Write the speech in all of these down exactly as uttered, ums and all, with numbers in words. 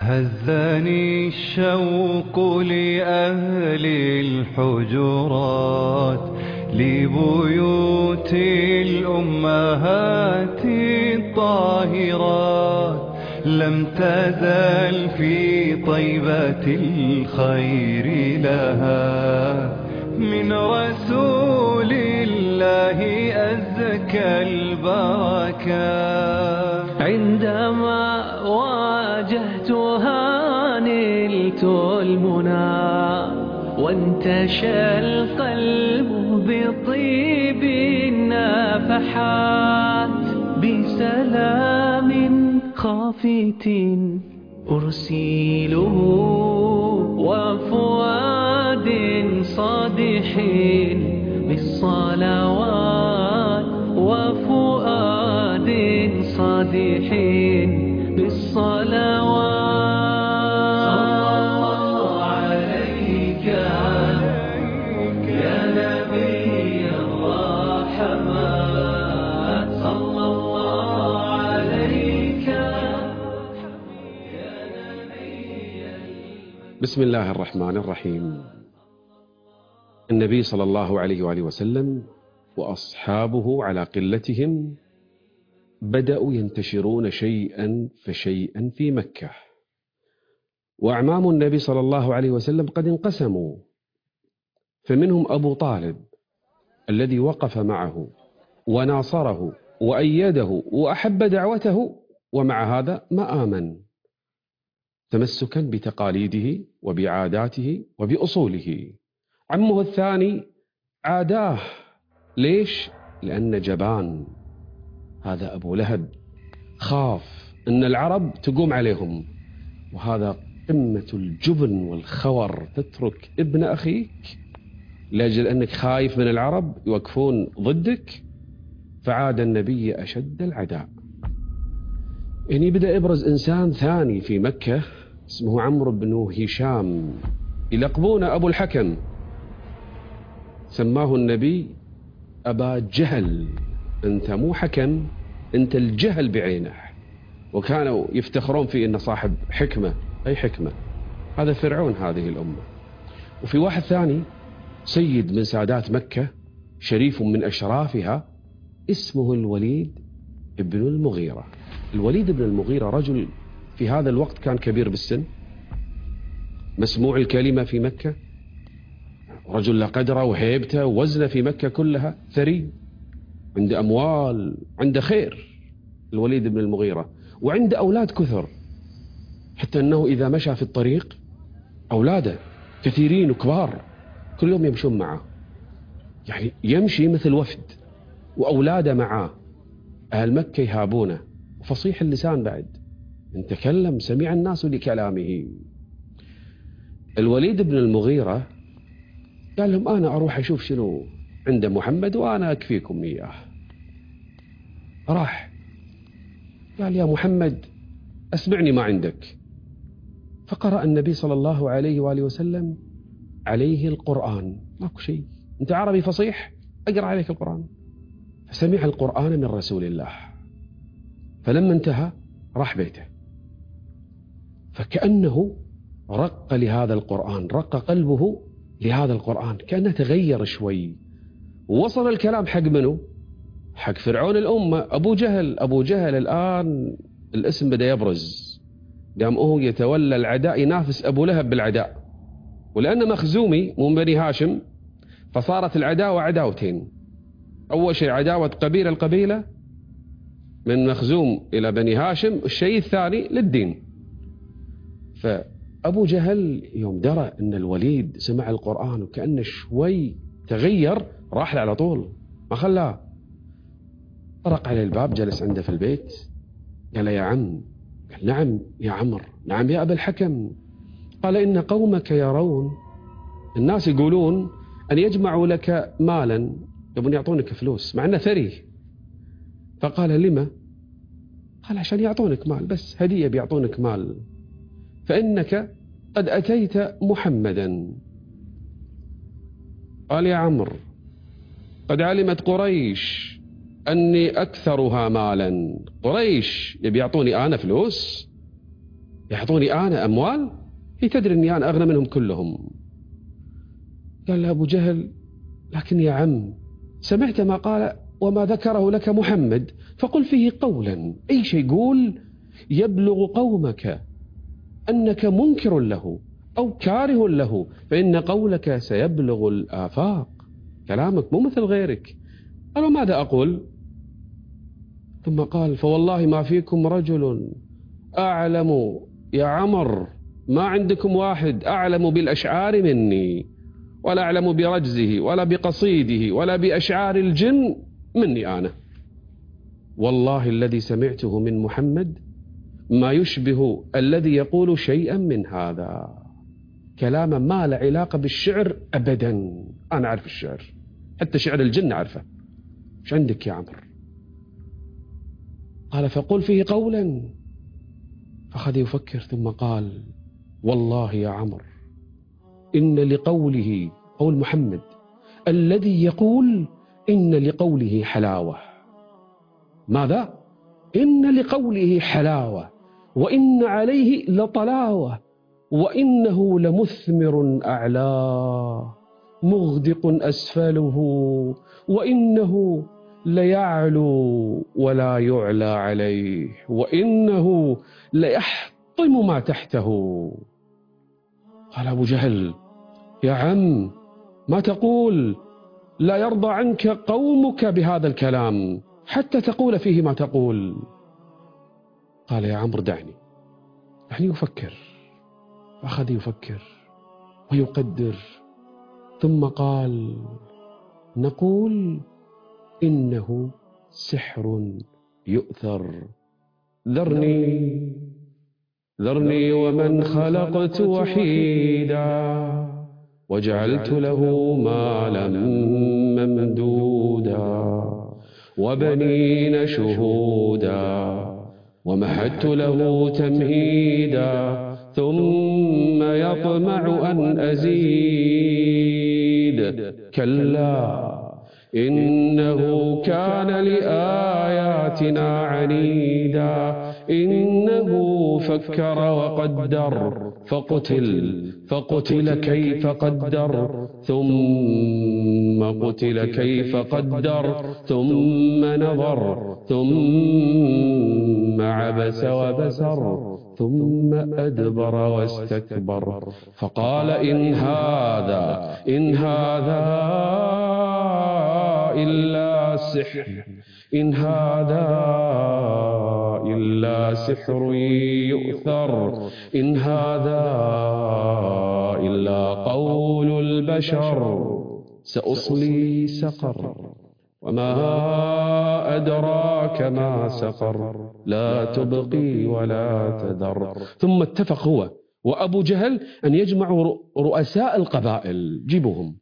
هزني الشوق لأهل الحجرات، لبيوت الأمهات الطاهرات. لم تزل في طيبة الخير لها من رسول الله أزكى البركات. عندما واجهتها نلت المنى، وانتشى القلب بطيب النفحات. بسلام خافت أرسله، وفؤاد صادح بالصلوات، وفؤاد صادح بالصلوات. صلى الله عليك يا نبي الرحمات، صلى الله عليك يا نبي. بسم الله الرحمن الرحيم. النبي صلى الله عليه وآله وسلم وأصحابه على قلتهم بدأوا ينتشرون شيئا فشيئا في مكة، وأعمام النبي صلى الله عليه وسلم قد انقسموا، فمنهم أبو طالب الذي وقف معه وناصره وأيده وأحب دعوته، ومع هذا ما آمن، تمسكا بتقاليده وبعاداته وبأصوله. عمه الثاني عاداه، ليش؟ لأن جبان، هذا أبو لهب، خاف أن العرب تقوم عليهم، وهذا قمة الجبن والخور، تترك ابن أخيك لأجل أنك خايف من العرب يوقفون ضدك. فعاد النبي أشد العداء. يعني بدأ يبرز إنسان ثاني في مكة اسمه عمرو بن هشام، يلقبونه أبو الحكم، سماه النبي أبا جهل. أنت مو حكم، أنت الجهل بعينه. وكانوا يفتخرون في أنه صاحب حكمة. أي حكمة؟ هذا فرعون هذه الأمة. وفي واحد ثاني سيد من سادات مكة، شريف من أشرافها، اسمه الوليد بن المغيرة. الوليد بن المغيرة رجل في هذا الوقت كان كبير بالسن، مسموع الكلمة في مكة، رجل له قدره وهيبته ووزنه في مكة كلها، ثري، عنده أموال، عنده خير الوليد بن المغيرة، وعنده أولاد كثر، حتى أنه إذا مشى في الطريق أولاده كثيرين وكبار كل يوم يمشون معه، يعني يمشي مثل وفد وأولاده معاه. أهل مكة يهابونه، وفصيح اللسان بعد، إن تكلم سمع الناس لكلامه. الوليد بن المغيرة قال لهم أنا أروح أشوف شنو عند محمد وأنا أكفيكم إياه. راح قال يا محمد أسمعني ما عندك. فقرأ النبي صلى الله عليه وآله وسلم عليه القرآن. ماكو شيء، أنت عربي فصيح، أقرأ عليك القرآن. فسمع القرآن من رسول الله. فلما انتهى راح بيته، فكأنه رق لهذا القرآن، رق قلبه لهذا القرآن، كأنه تغير شوي. ووصل الكلام حق منه؟ حق فرعون الأمة، أبو جهل. أبو جهل الآن الاسم بدأ يبرز، قام هو يتولى العداء، ينافس أبو لهب بالعداء، ولأنه مخزومي من بني هاشم فصارت العداوة عداوتين. أول شيء عداوة قبيلة القبيلة من مخزوم إلى بني هاشم، الشيء الثاني للدين. فأبو جهل يوم درى أن الوليد سمع القرآن وكأنه شوي تغير، راح له على طول ما خلاه، طرق عليه الباب، جلس عنده في البيت، قال يا عم. قال نعم يا عمر، نعم يا أبا الحكم. قال إن قومك يرون، الناس يقولون أن يجمعوا لك مالا، يبون يعطونك فلوس مع أنه ثري. فقال لما؟ قال عشان يعطونك مال، بس هدية بيعطونك مال. فإنك قد أتيت محمدا. قال يا عمر قد علمت قريش أني أكثرها مالا. قريش يبي يعطوني أنا فلوس؟ يعطوني أنا أموال؟ هي تدري أني أنا أغنى منهم كلهم. قال له أبو جهل لكن يا عم سمعت ما قال وما ذكره لك محمد فقل فيه قولا، أي شيء قول يبلغ قومك أنك منكر له أو كاره له، فإن قولك سيبلغ الآفاق، كلامك مو مثل غيرك. قال ماذا أقول؟ ثم قال فوالله ما فيكم رجل أعلم يا عمر، ما عندكم واحد أعلم بالأشعار مني، ولا أعلم برجزه ولا بقصيده ولا بأشعار الجن مني أنا. والله الذي سمعته من محمد ما يشبه الذي يقول شيئا من هذا، كلاما ما له علاقة بالشعر أبدا. أنا أعرف الشعر، حتى شعر الجن أعرفه. مش عندك يا عمر؟ قال فقل فيه قولا. فأخذ يفكر ثم قال والله يا عمر إن لقوله، قول محمد الذي يقول إن لقوله حلاوة. ماذا؟ إن لقوله حلاوة وإن عليه لطلاوة وإنه لمثمر أعلاه مغدق أسفله وإنه ليعلو ولا يعلى عليه وإنه ليحطم ما تحته. قال أبو جهل يا عم ما تقول؟ لا يرضى عنك قومك بهذا الكلام حتى تقول فيه ما تقول. قال يا عمرو دعني دعني يفكر. أخذ يفكر ويقدر ثم قال نقول إنه سحر يؤثر. ذرني ذرني ومن خلقت وحيدا وجعلت له مالا ممدودا وبنين شهودا ومهدت له تمهيدا ثم يطمع أن أزيد كلا إنه كان لآياتنا عنيدا إنه فكر وقدر فقتل فقتل كيف قدر ثم قتل كيف قدر ثم نظر ثم عبس وبسر ثم أدبر واستكبر فقال إن هذا إن هذا إلا سحر إن هذا إلا سحر يؤثر إن هذا إلا قول البشر سأصلي سقر وما أدراك ما سقر لا تبقي ولا تذر. ثم اتفق هو وأبو جهل أن يجمعوا رؤساء القبائل. جيبوهم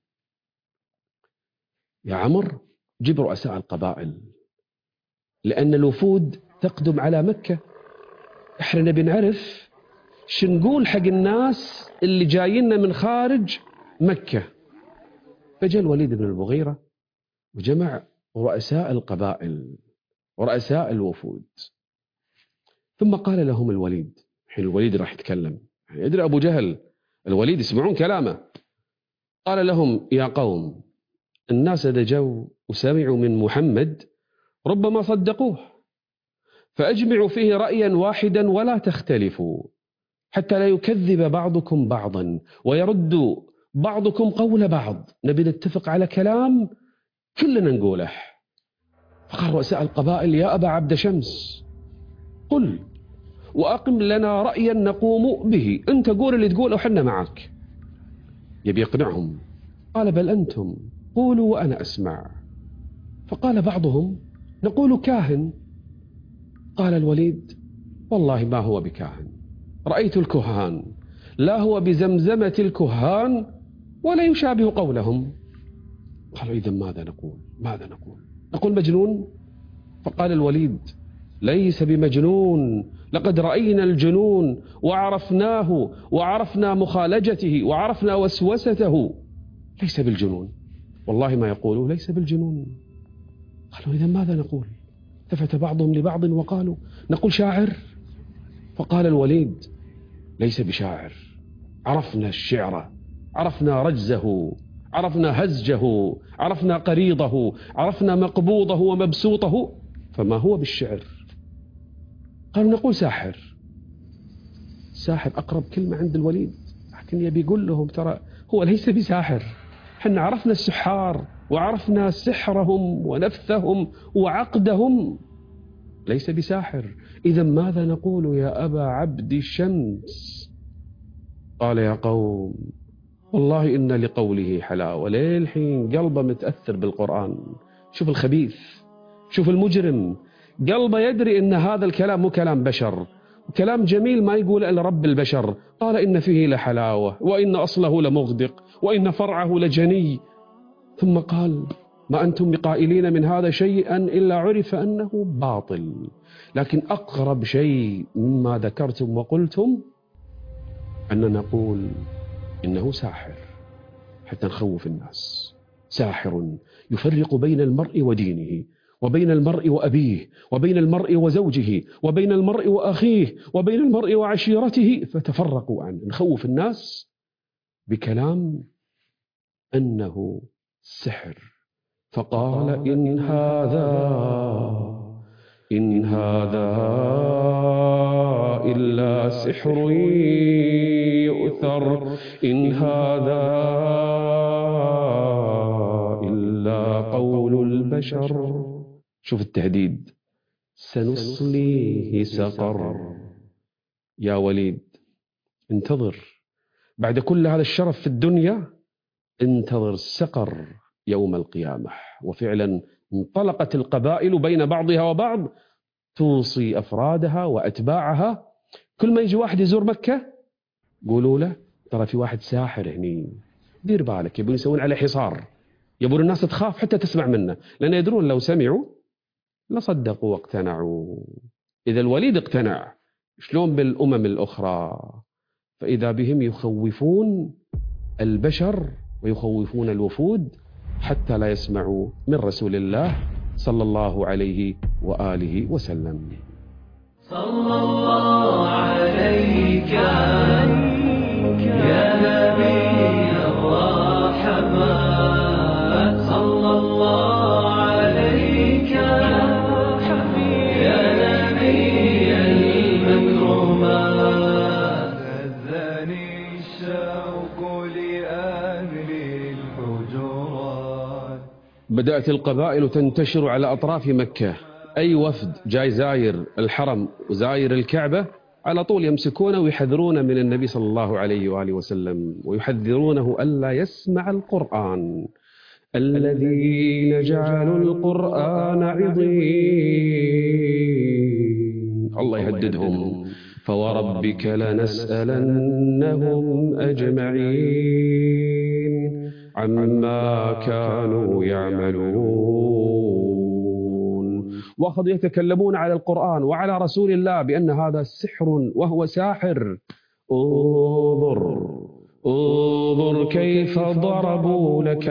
يا عمر، جيب رؤساء القبائل، لأن الوفود تقدم على مكة. احنا نبي نعرف شو نقول حق الناس اللي جايين من خارج مكة. فجاء الوليد بن المغيرة وجمع رؤساء القبائل ورؤساء الوفود، ثم قال لهم الوليد، حين الوليد راح يتكلم يدري أبو جهل الوليد يسمعون كلامه، قال لهم يا قوم الناس إذا جو وسمعوا من محمد ربما صدقوه، فأجمعوا فيه رأيا واحدا ولا تختلفوا حتى لا يكذب بعضكم بعضا ويرد بعضكم قول بعض. نبي نتفق على كلام كلنا نقوله. فقال رؤساء القبائل يا أبا عبد شمس قل وأقم لنا رأيا نقوم به، أنت قول اللي تقوله وحنا معك. يبي يقنعهم. قال بل أنتم قولوا وأنا أسمع. فقال بعضهم نقول كاهن. قال الوليد والله ما هو بكاهن، رأيت الكهان لا هو بزمزمة الكهان ولا يشابه قولهم. قالوا إذن ماذا نقول ماذا نقول نقول مجنون؟ فقال الوليد ليس بمجنون، لقد رأينا الجنون وعرفناه وعرفنا مخالجته وعرفنا وسوسته، ليس بالجنون، والله ما يقولوا ليس بالجنون. قالوا إذن ماذا نقول؟ التفت بعضهم لبعض وقالوا نقول شاعر. فقال الوليد ليس بشاعر. عرفنا الشعر، عرفنا رجزه، عرفنا هزجه، عرفنا قريضه، عرفنا مقبوضه ومبسوطه، فما هو بالشعر؟ قالوا نقول ساحر. ساحر أقرب كلمة عند الوليد، لكن يبي يقول لهم ترى هو ليس بساحر. حنا عرفنا السحار وعرفنا سحرهم ونفثهم وعقدهم، ليس بساحر. إذا ماذا نقول يا أبا عبد الشمس؟ قال يا قوم والله إن لقوله حلاوة. للحين قلبه متأثر بالقرآن. شوف الخبيث، شوف المجرم، قلبه يدري إن هذا الكلام مو كلام بشر، كلام جميل ما يقول إلا رب البشر. قال إن فيه لحلاوة، وإن أصله لمغدق، وإن فرعه لجني. ثم قال ما أنتم بقائلين من هذا شيئا إلا عرف أنه باطل. لكن أقرب شيء مما ذكرتم وقلتم أن نقول إنه ساحر حتى نخوف الناس. ساحر يفرق بين المرء ودينه، وبين المرء وأبيه، وبين المرء وزوجه، وبين المرء وأخيه، وبين المرء وعشيرته، فتفرقوا عنه. نخوف الناس بكلام أنه سحر. فقال إن هذا إن هذا إلا سحر يؤثر، إن هذا إلا قول البشر. شوف التهديد، سنصليه سقر. يا وليد انتظر، بعد كل هذا الشرف في الدنيا انتظر سقر يوم القيامة. وفعلا انطلقت القبائل بين بعضها وبعض توصي أفرادها وأتباعها. كل ما يجي واحد يزور مكة قولوا له ترى في واحد ساحر هني، دير بالك. يبون يسوون عليه حصار، يبون الناس تخاف حتى تسمع منه، لأن يدرون لو سمعوا لصدقوا واقتنعوا. إذا الوليد اقتنع، شلون بالأمم الأخرى؟ فإذا بهم يخوفون البشر ويخوفون الوفود حتى لا يسمعوا من رسول الله صلى الله عليه وآله وسلم. صلى الله عليك يا نبي الرحمن، صلى الله عليك يا نبي المكرمات. هزني الشوق لأهل الحجرات. بدأت القبائل تنتشر على أطراف مكة. أي وفد جاي زاير الحرم وزاير الكعبة على طول يمسكونه ويحذرونه من النبي صلى الله عليه وآله وسلم، ويحذرونه ألا يسمع القرآن. الذين جعلوا القرآن عضين، الله يهددهم. فوربك لنسألنهم أجمعين عما كانوا يعملون. وأخذوا يتكلمون على القرآن وعلى رسول الله بأن هذا سحر وهو ساحر. انظر انظر كيف ضربوا لك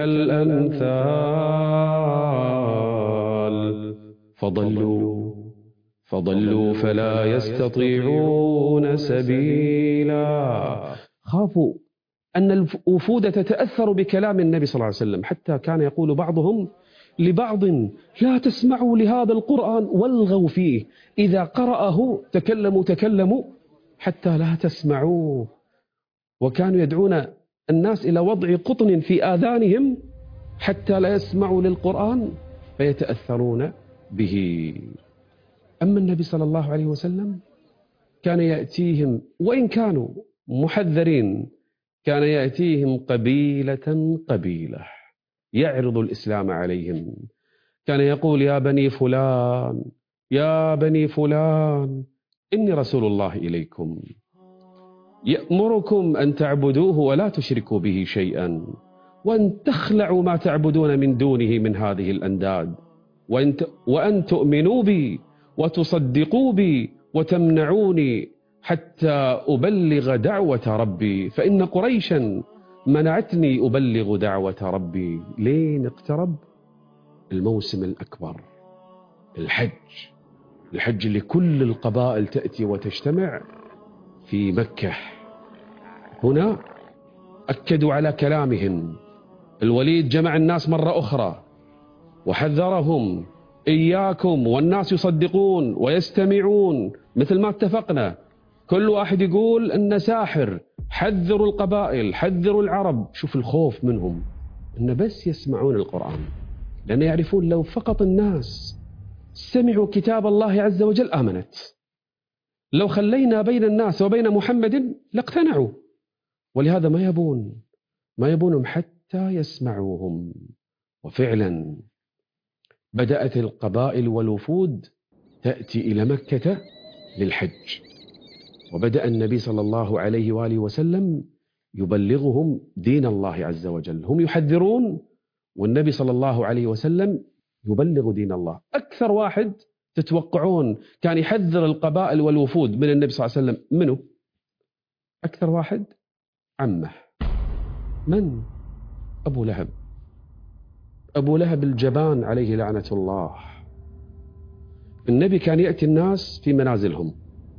الأمثال فضلوا فضلوا فلا يستطيعون سبيلا. خافوا أن الوفود تتأثر بكلام النبي صلى الله عليه وسلم، حتى كان يقول بعضهم لبعض لا تسمعوا لهذا القرآن والغوا فيه، إذا قرأه تكلموا تكلموا حتى لا تسمعوه. وكانوا يدعون الناس إلى وضع قطن في آذانهم حتى لا يسمعوا للقرآن فيتأثرون به. أما النبي صلى الله عليه وسلم كان يأتيهم وإن كانوا محذرين، كان يأتيهم قبيلة قبيلة يعرض الإسلام عليهم. كان يقول يا بني فلان يا بني فلان إني رسول الله إليكم يأمركم أن تعبدوه ولا تشركوا به شيئا، وأن تخلعوا ما تعبدون من دونه من هذه الأنداد، وأن, وأن تؤمنوا بي وتصدقوا بي وتمنعوني حتى أبلغ دعوة ربي، فإن قريشا منعتني أبلغ دعوة ربي. لين اقترب الموسم الأكبر، الحج. الحج اللي كل القبائل تأتي وتجتمع في مكة. هنا أكدوا على كلامهم. الوليد جمع الناس مرة أخرى وحذرهم: إياكم، والناس يصدقون ويستمعون مثل ما اتفقنا. كل واحد يقول إنه ساحر. حذروا القبائل، حذروا العرب. شوف الخوف منهم، إن بس يسمعون القرآن، لأن يعرفون لو فقط الناس سمعوا كتاب الله عز وجل آمنت. لو خلينا بين الناس وبين محمد لاقتنعوا، ولهذا ما يبون ما يبونهم حتى يسمعوهم. وفعلا بدأت القبائل والوفود تأتي إلى مكة للحج، وبدأ النبي صلى الله عليه وآله وسلم يبلغهم دين الله عز وجل. هم يحذرون والنبي صلى الله عليه وسلم يبلغ دين الله. أكثر واحد تتوقعون كان يحذر القبائل والوفود من النبي صلى الله عليه وسلم منه؟ أكثر واحد عمه. من؟ أبو لهب. أبو لهب الجبان عليه لعنة الله. النبي كان يأتي الناس في منازلهم،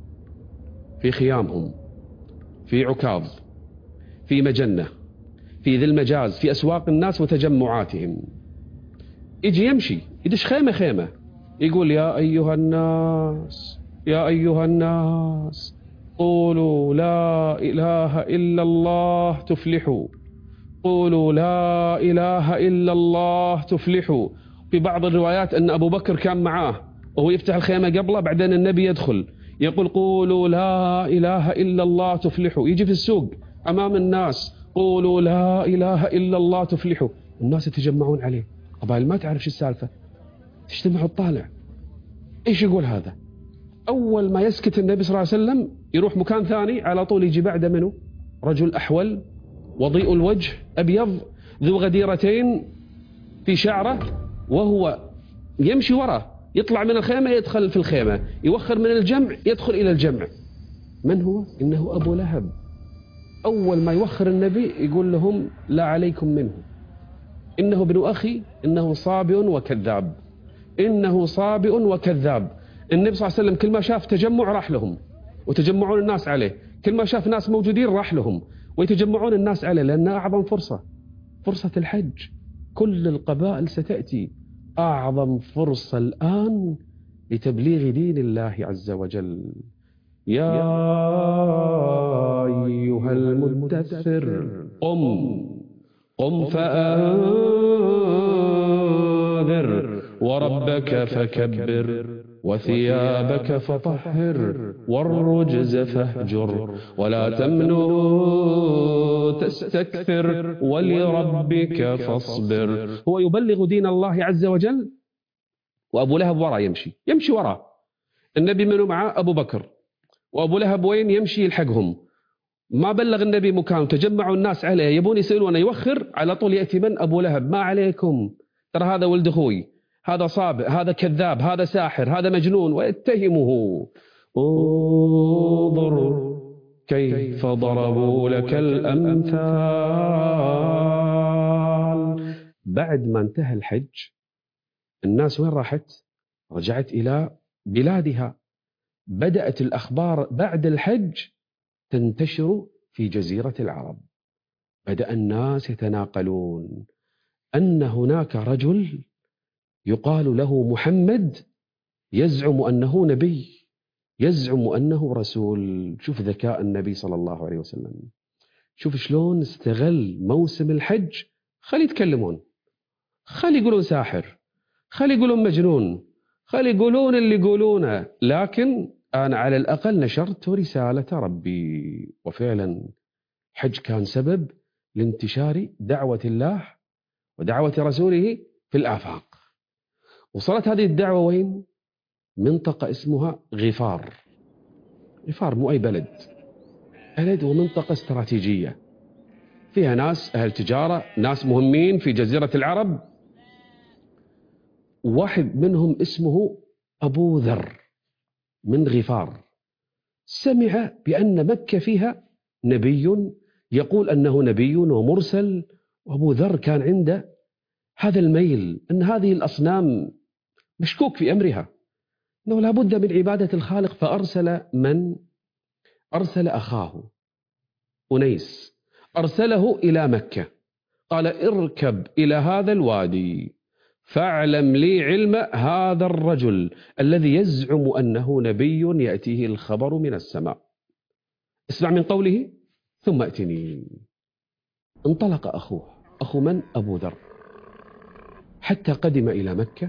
في خيامهم، في عكاظ، في مجنة، في ذي المجاز، في أسواق الناس وتجمعاتهم. يجي يمشي يدش خيمة خيمة يقول: يا أيها الناس، يا أيها الناس، قولوا لا إله إلا الله تفلحوا، قولوا لا إله إلا الله تفلحوا. في بعض الروايات أن أبو بكر كان معاه وهو يفتح الخيمة قبله، بعدين النبي يدخل يقول: قولوا لا إله إلا الله تفلحوا. يجي في السوق أمام الناس: قولوا لا إله إلا الله تفلحوا. الناس يتجمعون عليه، قبائل ما تعرف شو السالفة، تجتمع وتطالع إيش يقول هذا. أول ما يسكت النبي صلى الله عليه وسلم يروح مكان ثاني، على طول يجي بعده منه رجل أحول وضيء الوجه أبيض ذو غديرتين في شعره، وهو يمشي وراه، يطلع من الخيمة يدخل في الخيمة، يوخر من الجمع يدخل إلى الجمع. من هو؟ إنه أبو لهب. أول ما يوخر النبي يقول لهم: لا عليكم منه، إنه ابن أخي، إنه صابئ وكذاب، إنه صابئ وكذاب. النبي صلى الله عليه وسلم كل ما شاف تجمع راح لهم وتجمعون الناس عليه، كل ما شاف ناس موجودين راح لهم ويتجمعون الناس عليه، لأنها أعظم فرصة، فرصة الحج. كل القبائل ستأتي، أعظم فرصة الآن لتبليغ دين الله عز وجل. يا أيها المدثر قم قم فأنذر وربك فكبر وثيابك فطهر والرجز فاهجر ولا تمنن تستكثر ولربك فاصبر. هو يبلغ دين الله عز وجل وأبو لهب وراء يمشي يمشي وراء النبي. منه معاه أبو بكر، وأبو لهب وين يمشي يلحقهم. ما بلغ النبي مكان، تجمعوا الناس عليه يبون يسألونه، يوخر على طول يأتي من؟ أبو لهب. ما عليكم، ترى هذا ولد أخوي، هذا صابئ، هذا كذاب، هذا ساحر، هذا مجنون، ويتهمه. انظر كيف ضربوا لك الأمثال. بعد ما انتهى الحج الناس وين راحت؟ رجعت إلى بلادها. بدأت الأخبار بعد الحج تنتشر في جزيرة العرب. بدأ الناس يتناقلون أن هناك رجل يقال له محمد يزعم أنه نبي، يزعم أنه رسول. شوف ذكاء النبي صلى الله عليه وسلم، شوف شلون استغل موسم الحج. خلي يتكلمون، خلي يقولون ساحر، خلي يقولون مجنون، خلي يقولون اللي يقولونه، لكن أنا على الأقل نشرت رسالة ربي. وفعلا حج كان سبب لانتشار دعوة الله ودعوة رسوله في الآفاق. وصلت هذه الدعوة وين؟ منطقة اسمها غفار. غفار مو أي بلد، بلد ومنطقة استراتيجية فيها ناس أهل تجارة، ناس مهمين في جزيرة العرب. واحد منهم اسمه أبو ذر من غفار، سمع بأن مكة فيها نبي يقول أنه نبي ومرسل. وأبو ذر كان عنده هذا الميل أن هذه الأصنام مشكوك في أمرها، أنه لابد من عبادة الخالق. فأرسل من؟ أرسل أخاه أنيس، أرسله إلى مكة، قال اركب إلى هذا الوادي فاعلم لي علم هذا الرجل الذي يزعم أنه نبي يأتيه الخبر من السماء، اسمع من قوله ثم أتني. انطلق أخوه، أخو من؟ أبو ذر، حتى قدم إلى مكة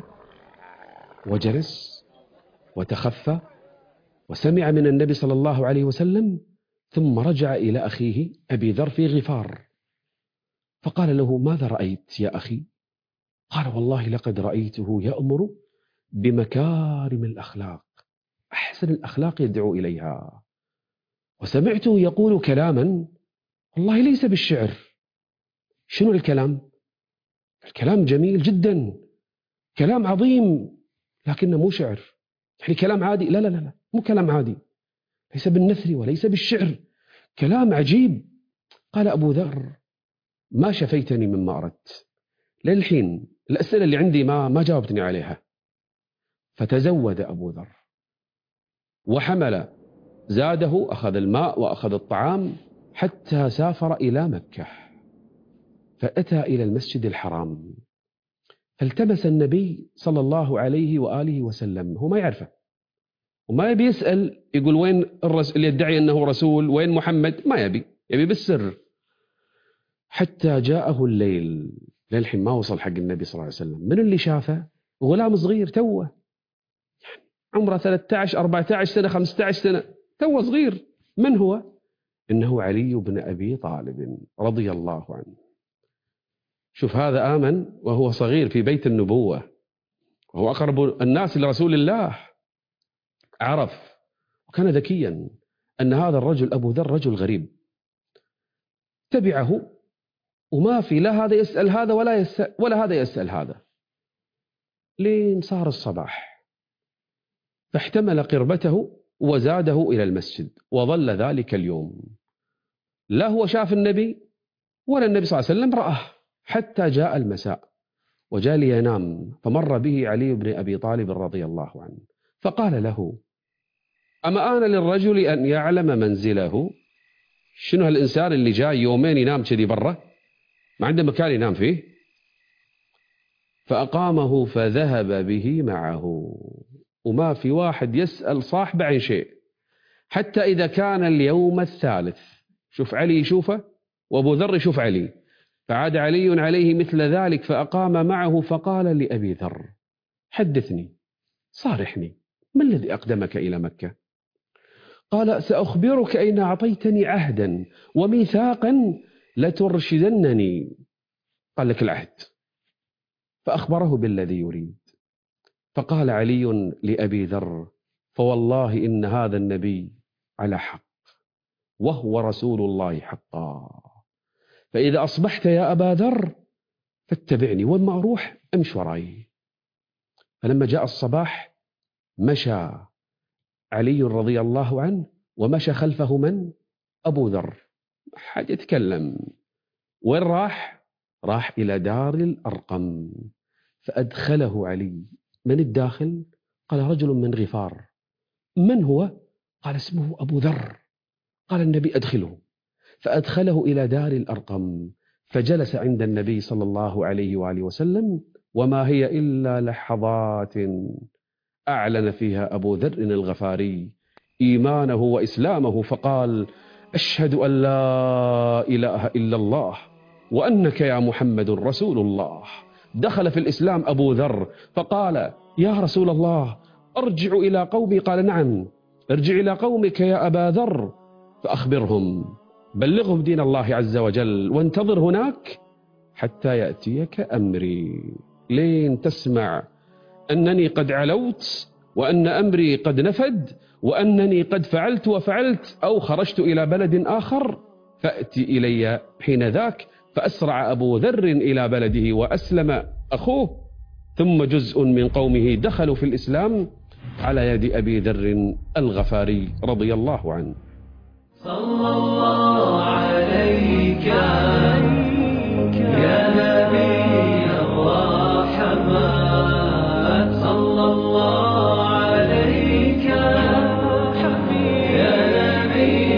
وجلس وتخفى وسمع من النبي صلى الله عليه وسلم، ثم رجع إلى أخيه أبي ذر في غفار فقال له ماذا رأيت يا أخي؟ قال والله لقد رأيته يأمر بمكارم الأخلاق، أحسن الأخلاق يدعو إليها، وسمعته يقول كلاما والله ليس بالشعر. شنو الكلام؟ الكلام جميل جدا، كلام عظيم، لكنه مو شعر، يعني كلام عادي، لا لا لا مو كلام عادي، ليس بالنثر وليس بالشعر، كلام عجيب. قال أبو ذر ما شفيتني مما أردت، للحين الأسئلة اللي عندي ما ما جاوبتني عليها. فتزود أبو ذر وحمل زاده، أخذ الماء وأخذ الطعام حتى سافر إلى مكة، فأتى إلى المسجد الحرام، فالتمس النبي صلى الله عليه وآله وسلم، هو ما يعرفه وما يبي يسأل يقول وين الرسول اللي يدعي أنه رسول، وين محمد، ما يبي، يبي بالسر، حتى جاءه الليل. للحين ما وصل حق النبي صلى الله عليه وسلم. من اللي شافه؟ غلام صغير توه، يعني عمره ثلاثة عشر أربعة عشر سنة خمسة عشر سنة، توه صغير. من هو؟ إنه علي بن أبي طالب رضي الله عنه. شوف هذا آمن وهو صغير في بيت النبوة، وهو أقرب الناس لرسول الله، عرف وكان ذكيا أن هذا الرجل أبو ذر رجل غريب، تبعه وما في لا هذا يسأل هذا ولا يسأل ولا هذا يسأل هذا، لين صار الصباح فاحتمل قربته وزاده إلى المسجد، وظل ذلك اليوم لا هو شاف النبي ولا النبي صلى الله عليه وسلم رآه، حتى جاء المساء وجاء لينام، فمر به علي بن أبي طالب رضي الله عنه فقال له أما آن للرجل أن يعلم منزله؟ شنو هالإنسان اللي جاي يومين ينام كذي برا ما عنده مكان ينام فيه؟ فأقامه فذهب به معه، وما في واحد يسأل صاحبه عن شيء حتى إذا كان اليوم الثالث. شوف علي يشوفه وأبو ذر يشوف علي، فعاد علي عليه مثل ذلك فأقام معه، فقال لأبي ذر حدثني صارحني، ما الذي أقدمك إلى مكة؟ قال سأخبرك أين أعطيتني عهدا وميثاقا لترشدنني. قال لك العهد، فأخبره بالذي يريد. فقال علي لأبي ذر فوالله إن هذا النبي على حق وهو رسول الله حقا، فإذا أصبحت يا أبا ذر فاتبعني، وما أروح امش وراي. فلما جاء الصباح مشى علي رضي الله عنه ومشى خلفه من؟ أبو ذر، حاجة يتكلم. وين راح؟ راح إلى دار الأرقم، فأدخله علي. من الداخل؟ قال رجل من غفار. من هو؟ قال اسمه أبو ذر. قال النبي أدخله، فأدخله إلى دار الأرقم، فجلس عند النبي صلى الله عليه وآله وسلم، وما هي إلا لحظات أعلن فيها أبو ذر الغفاري إيمانه وإسلامه، فقال أشهد أن لا إله إلا الله وأنك يا محمد رسول الله. دخل في الإسلام أبو ذر فقال يا رسول الله أرجع إلى قومي؟ قال نعم، ارجع إلى قومك يا أبا ذر فأخبرهم، بلغهم دين الله عز وجل، وانتظر هناك حتى يأتيك أمري، لين تسمع أنني قد علوت وأن أمري قد نفد وأنني قد فعلت وفعلت أو خرجت إلى بلد آخر فأتي إلي حين ذاك. فأسرع أبو ذر إلى بلده وأسلم أخوه، ثم جزء من قومه دخلوا في الإسلام على يد أبي ذر الغفاري رضي الله عنه. صلى الله عليك يا نبي الرحمة، صلى الله عليك يا نبي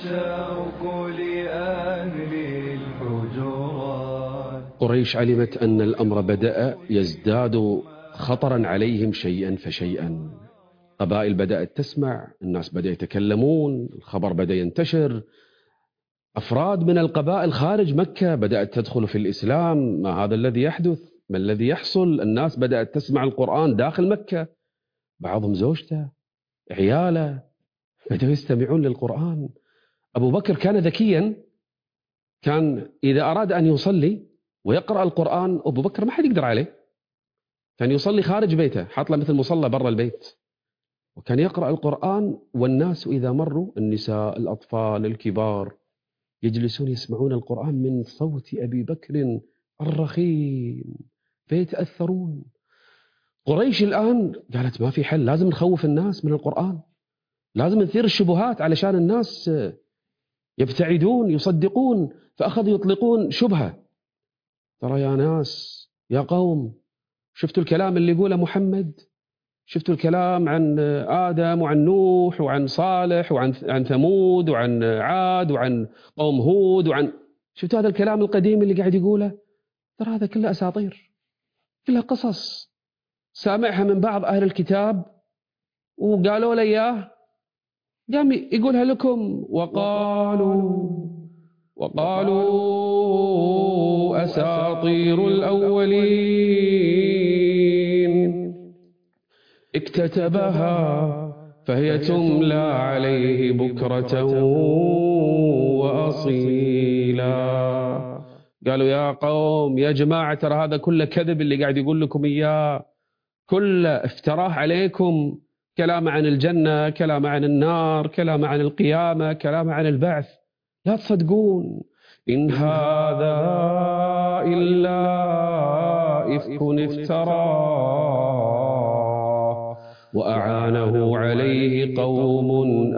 الشوق لأهل الحجرات. قريش علمت أن الأمر بدأ يزداد خطرا عليهم شيئا فشيئا. قبائل بدأت تسمع، الناس بدأ يتكلمون، الخبر بدأ ينتشر. أفراد من القبائل خارج مكة بدأت تدخل في الإسلام. ما هذا الذي يحدث؟ ما الذي يحصل؟ الناس بدأت تسمع القرآن داخل مكة، بعضهم زوجته عياله بدأوا يستمعون للقرآن. أبو بكر كان ذكيا، كان إذا أراد أن يصلي ويقرأ القرآن أبو بكر ما حد يقدر عليه، كان يصلي خارج بيته، حاط له مثل مصلى برا البيت، وكان يقرأ القرآن والناس إذا مروا، النساء الأطفال الكبار، يجلسون يسمعون القرآن من صوت أبي بكر الرخيم فيتأثرون. قريش الآن قالت ما في حل، لازم نخوف الناس من القرآن، لازم نثير الشبهات علشان الناس يبتعدون يصدقون. فأخذوا يطلقون شبهة، ترى يا ناس يا قوم، شفتوا الكلام اللي يقوله محمد؟ شفتوا الكلام عن آدم وعن نوح وعن صالح وعن عن ثمود وعن عاد وعن قوم هود وعن شفتوا هذا الكلام القديم اللي قاعد يقوله؟ ترى هذا كله أساطير، كلها قصص سامعها من بعض أهل الكتاب وقالوا لي إياه، قام يقولها لكم. وقالوا وقالوا أساطير الأولين اكتتبها فهي تملى عليه بكرة وأصيلا. قالوا يا قوم يا جماعة ترى هذا كله كذب اللي قاعد يقول لكم إياه، كله افتراه عليكم، كلام عن الجنة، كلام عن النار، كلام عن القيامة، كلام عن البعث، لا تصدقون. إن هذا إلا إفك افتراه وأعانه عليه قوم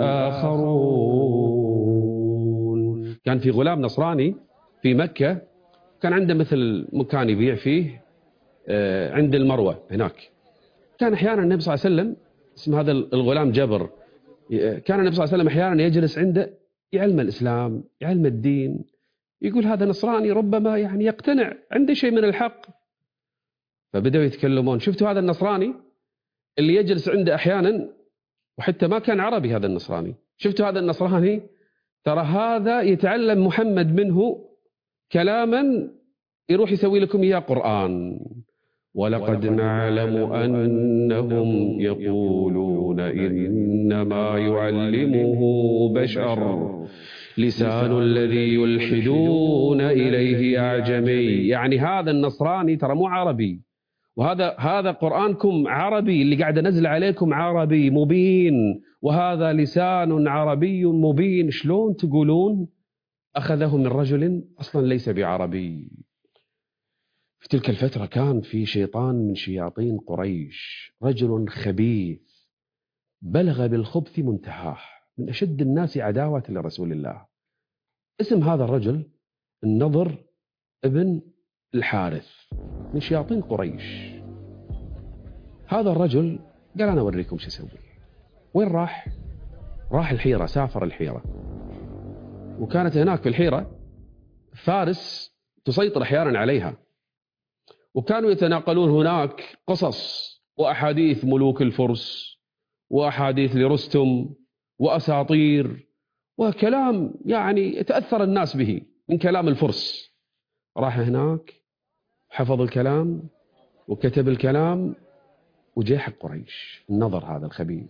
آخرون. كان في غلام نصراني في مكة، كان عنده مثل مكان يبيع فيه عند المروة هناك. كان أحيانا النبي صلى الله عليه وسلم، اسم هذا الغلام جبر، كان النبي صلى الله عليه وسلم أحيانا يجلس عنده يعلم الإسلام يعلم الدين، يقول هذا نصراني ربما يعني يقتنع عنده شيء من الحق. فبدأوا يتكلمون، شفتوا هذا النصراني اللي يجلس عنده أحيانا، وحتى ما كان عربي هذا النصراني، شفتوا هذا النصراني ترى هذا يتعلم محمد منه كلاما يروح يسوي لكم إياه قرآن. ولقد نعلم أنهم يقولون إنما يعلمه بشر لسان الذي يلحدون إليه أعجمي. يعني هذا النصراني ترى مو عربي، وهذا هذا قرآنكم عربي اللي قاعد نزل عليكم عربي مبين، وهذا لسان عربي مبين، شلون تقولون أخذه من رجل أصلا ليس بعربي؟ في تلك الفترة كان في شيطان من شياطين قريش، رجل خبيث بلغ بالخبث منتهاه، من أشد الناس عداوة لرسول الله. اسم هذا الرجل النضر ابن الحارث من شياطين قريش. هذا الرجل قال أنا أوريكم شو أسوي. وين راح؟ راح الحيرة، سافر الحيرة، وكانت هناك في الحيرة فارس تسيطر أحيانا عليها، وكانوا يتناقلون هناك قصص وأحاديث ملوك الفرس وأحاديث لرستم وأساطير وكلام يعني يتأثر الناس به من كلام الفرس. راح هناك حفظ الكلام وكتب الكلام وجاء حق قريش النظر هذا الخبيث،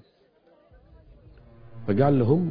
فقال لهم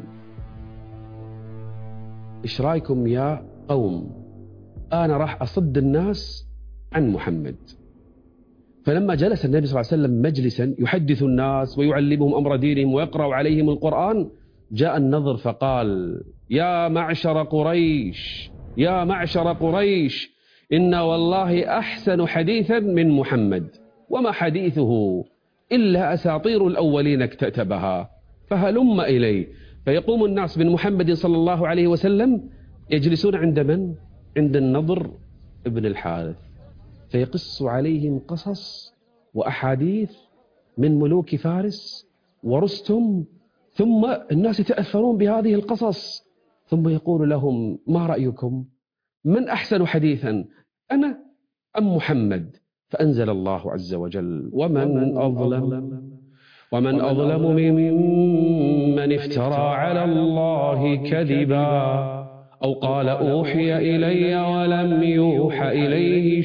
إيش رأيكم يا قوم، أنا راح أصد الناس عن محمد. فلما جلس النبي صلى الله عليه وسلم مجلسا يحدث الناس ويعلمهم أمر دينهم ويقرأ عليهم القرآن، جاء النضر فقال يا معشر قريش يا معشر قريش إن والله أحسن حديثا من محمد، وما حديثه إلا أساطير الأولين اكتتبها، فهلم إلي. فيقوم الناس من محمد صلى الله عليه وسلم يجلسون عند من؟ عند النضر ابن الحارث، فيقص عليهم قصص وأحاديث من ملوك فارس ورستم، ثم الناس يتأثرون بهذه القصص ثم يقول لهم: ما رأيكم؟ من أحسن حديثا، أنا أم محمد؟ فأنزل الله عز وجل: ومن أظلم ومن أظلم ممن افترى على الله كذبا أو قال أوحي إلي ولم يوحى إليه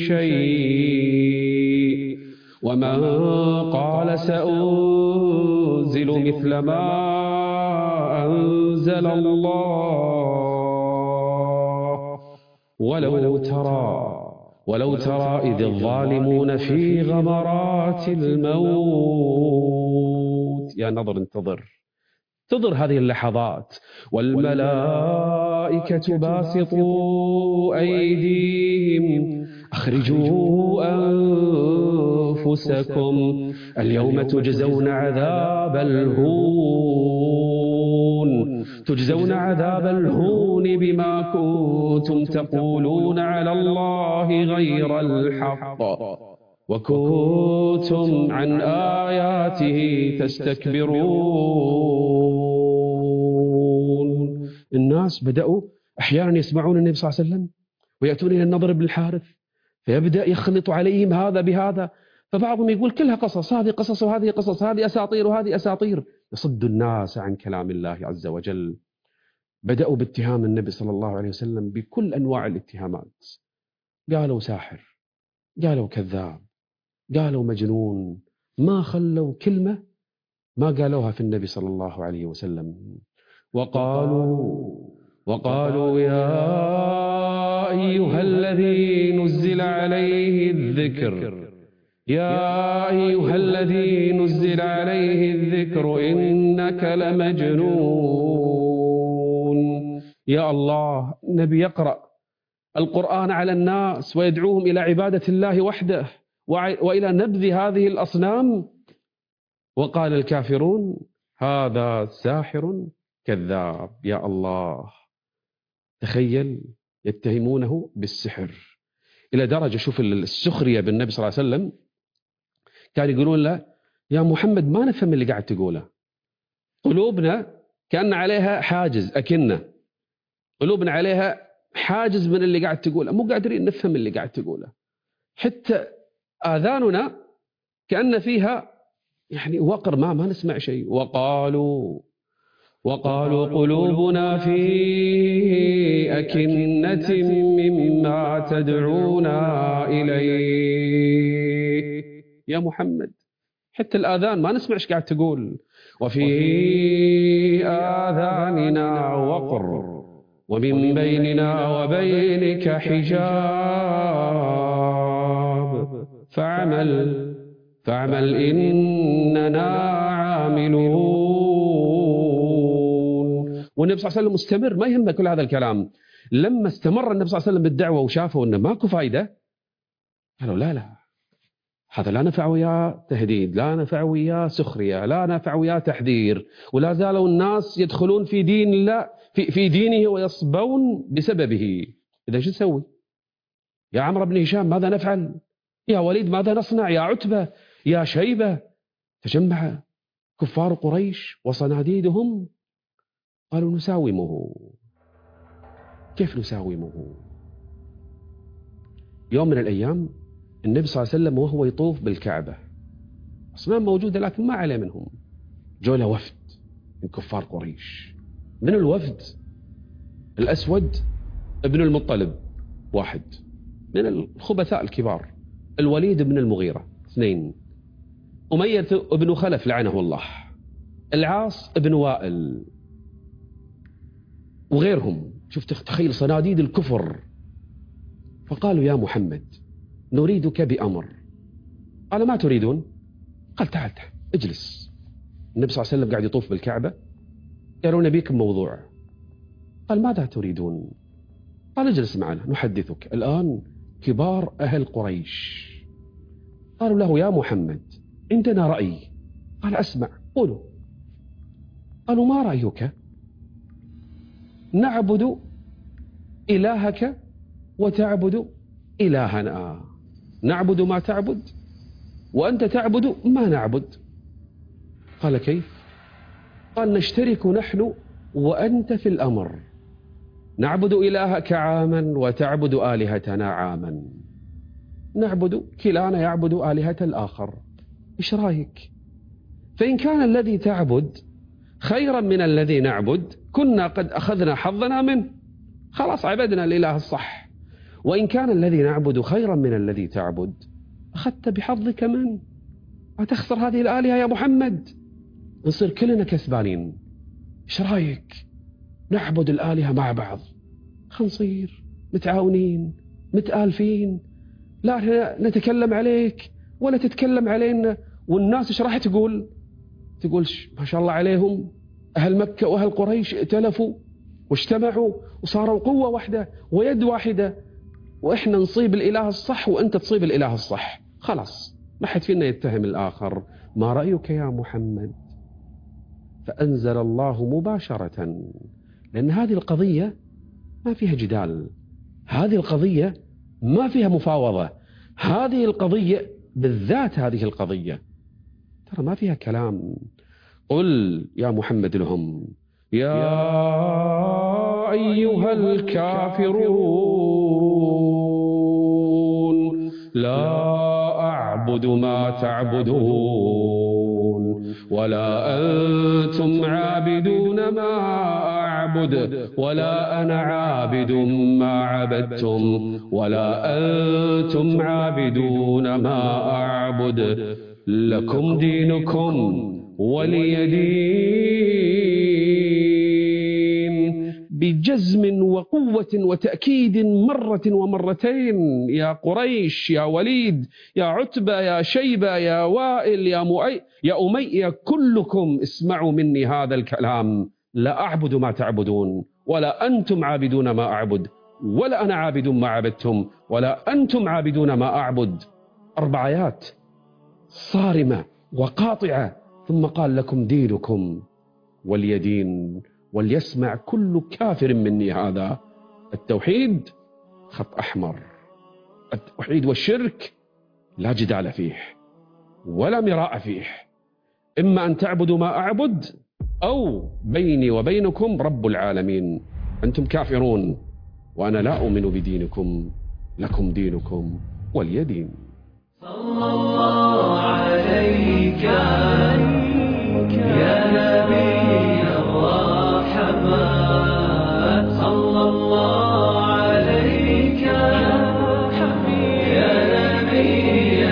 شيء ومن قال سأنزل مثل ما أنزل الله ولو ترى ولو ترى إذ الظالمون في غمرات الموت. يا نظر انتظر انتظر هذه اللحظات، والملائكة باسطوا أيديهم أخرجوا أنفسكم اليوم تجزون عذاب الهون تجزون عذاب الهون بما كنتم تقولون على الله غير الحق وكنتم عن آياته تستكبرون. الناس بدأوا أحيانا يسمعون النبي صلى الله عليه وسلم ويأتون إلى النضر بن الحارث فيبدأ يخلط عليهم هذا بهذا، فبعضهم يقول كلها قصص، هذه قصص وهذه قصص، هذه أساطير وهذه أساطير، يصد الناس عن كلام الله عز وجل. بدأوا باتهام النبي صلى الله عليه وسلم بكل أنواع الاتهامات، قالوا ساحر، قالوا كذاب، قالوا مجنون، ما خلوا كلمة ما قالوها في النبي صلى الله عليه وسلم. وقالوا وقالوا يا أيها الذي نزل عليه الذكر يا أيها الذي نزل عليه الذكر إنك لمجنون. يا الله، نبي يقرأ القرآن على الناس ويدعوهم إلى عبادة الله وحده وإلى نبذ هذه الأصنام، وقال الكافرون هذا ساحر كذاب. يا الله، تخيل يتهمونه بالسحر إلى درجة، شوف السخرية بالنبي صلى الله عليه وسلم، كان يقولون له يا محمد ما نفهم اللي قاعد تقوله، قلوبنا كأن عليها حاجز، أكنة قلوبنا عليها حاجز من اللي قاعد تقوله، مو قادرين نفهم اللي قاعد تقوله، حتى آذاننا كأن فيها يعني وقر، ما ما نسمع شيء. وقالوا وقالوا قلوبنا في أكنة مما تدعونا إليه. يا محمد حتى الآذان ما نسمع ايش قاعد تقول. وفي آذاننا وقر ومن بيننا وبينك حجاب فاعمل فاعمل إننا عاملون. والنبي صلى الله عليه وسلم مستمر، ما يهمه كل هذا الكلام. لما استمر النبي صلى الله عليه وسلم بالدعوة وشافوا أنه ماكو فايدة، قالوا لا لا، هذا لا نفع وياه تهديد، لا نفع وياه سخرية، لا نفع وياه تحذير، ولا زالوا الناس يدخلون في دين الله في, في دينه ويصبون بسببه. إذا شو نسوي؟ يا عمرو بن هشام ماذا نفعل؟ يا وليد ماذا نصنع؟ يا عتبة، يا شيبة. تجمع كفار قريش وصناديدهم قالوا نساومه. كيف نساومه؟ يوم من الأيام النبي صلى الله عليه وسلم وهو يطوف بالكعبة، أصنام موجودة لكن ما عليه منهم، جو له وفد من كفار قريش. من الوفد الأسود ابن المطلب واحد، من الخبثاء الكبار الوليد بن المغيرة اثنين، أمية بن خلف لعنه الله، العاص بن وائل وغيرهم. شفت تخيل صناديد الكفر. فقالوا يا محمد نريدك بأمر. قال ما تريدون؟ قال تعال تعال اجلس. النبي صلى الله عليه وسلم قاعد يطوف بالكعبة، قالوا نبيكم موضوع. قال ماذا تريدون؟ قال اجلس معنا نحدثك. الآن كبار أهل قريش قالوا له يا محمد عندنا رأي. قال أسمع قولوا. قالوا ما رأيك؟ نعبد إلهك وتعبد إلهنا، نعبد ما تعبد وأنت تعبد ما نعبد. قال كيف؟ قال نشترك نحن وأنت في الأمر نعبد إلهك عاما وتعبد آلهتنا عاما، نعبد كلانا يعبد آلهة الآخر، إيش رأيك؟ فإن كان الذي تعبد خيرا من الذي نعبد كنا قد أخذنا حظنا منه، خلاص عبدنا الإله الصح. وإن كان الذي نعبد خيرا من الذي تعبد أخذت بحظك منه، أتخسر هذه الآلهة يا محمد، نصير كلنا كسبانين. إيش رأيك؟ نعبد الآلهة مع بعض، خنصير متعاونين متآلفين، لا نتكلم عليك ولا تتكلم علينا. والناس إيش راح تقول؟ تقول ما شاء الله عليهم أهل مكة وأهل قريش ائتلفوا واجتمعوا وصاروا قوة واحدة ويد واحدة، وإحنا نصيب الإله الصح وأنت تصيب الإله الصح، خلاص ما حد فينا يتهم الآخر. ما رأيك يا محمد؟ فأنزل الله مباشرة، لأن هذه القضية ما فيها جدال، هذه القضية ما فيها مفاوضة، هذه القضية بالذات هذه القضية ترى ما فيها كلام. قل يا محمد لهم يا أيها الكافرون لا أعبد ما تعبدون ولا أنتم عابدون ما أعبد ولا أنا عابد ما عبدتم ولا أنتم عابدون ما أعبد لكم دينكم ولي دين. بجزم وقوة وتأكيد مرة ومرتين، يا قريش يا وليد يا عتبة يا شيبة يا وائل يا مؤي يا أمية، كلكم اسمعوا مني هذا الكلام، لا أعبد ما تعبدون ولا أنتم عابدون ما أعبد ولا أنا عابد ما عبدتم ولا أنتم عابدون ما أعبد. أربع آيات صارمة وقاطعة، ثم قال لكم دينكم ولي دين. وليسمع كل كافر مني هذا، التوحيد خط أحمر، التوحيد والشرك لا جدال فيه ولا مراء فيه، إما أن تعبدوا ما أعبد أو بيني وبينكم رب العالمين، أنتم كافرون وأنا لا أؤمن بدينكم، لكم دينكم ولي دين. صلى الله عليك يا نبي الرحمة، صلى الله عليك يا نبي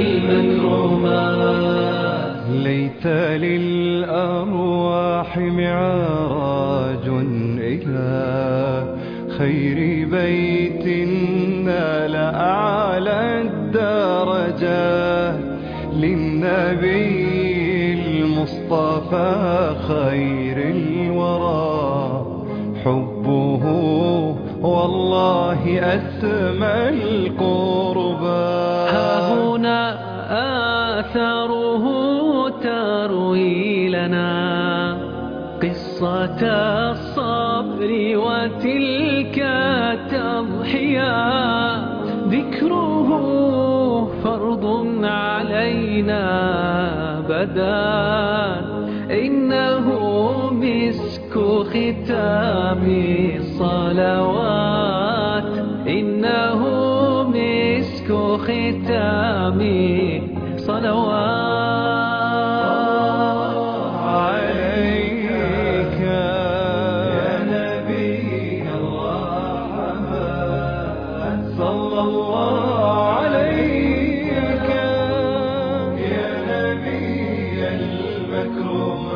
المكرمات. ليت للأرواح معراج إلى خير بيت نال أعلى الدرجات، للنبي المصطفى خير الورى حبه والله أسمى القربات. ها هنا آثاره تروي لنا قصة الصبر وتلك التضحيات، ذكره فرض علينا بدا، إنه مسك ختام الصلوات، إنه مسك ختام صلوات عليك يا نبي الرحمة، صلى الله عليك يا نبي المكرمة.